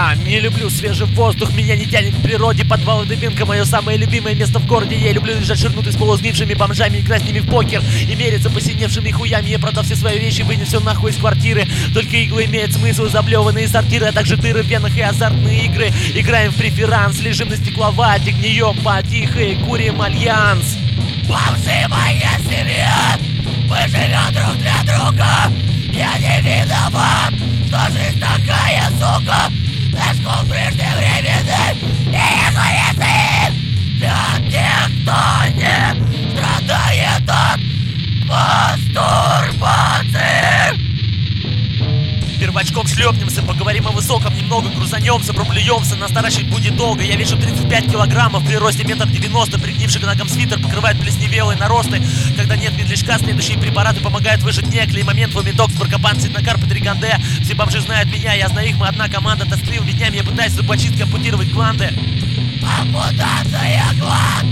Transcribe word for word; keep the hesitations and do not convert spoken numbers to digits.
Я не люблю свежий воздух, меня не тянет к природе. Подвалы Дыбенко — мое самое любимое место в городе. Я люблю лежать ширнутый с полусгнившими бомжами, играть с ними в покер и мериться посиневшими хуями. Я продав все свои вещи, вынес все нахуй из квартиры. Только иглы имеют смысл, заблеванные сортиры, а также дыры в венах и азартные игры. Играем в преферанс, лежим на стекловате, гнием потихо и курим альянс. Бомжи — моя семья, мы живем друг для друга. Я не виноват, что жизнь такая, сука. Наш кол преждевременный и эгоизм для тех, кто не страдает от мастурбации. Первачком шлепнемся, поговорим о высоком, немного грузанемся, проблюемся, нас наращивать будет долго. Я вешу тридцать пять килограммов, при росте метр девяносто, пригнивший к ногам свитер покрывает плесневелые наросты. Когда нет медлячка, следующие препараты помогают выжить неклей. Момент, вомитокс, баркапан, цитнокар, патриганде. Все бомжи знают меня, я знаю их, мы одна команда. Тоскливыми днями я пытаюсь зубочистки ампутировать гланды. Ампутация гланд.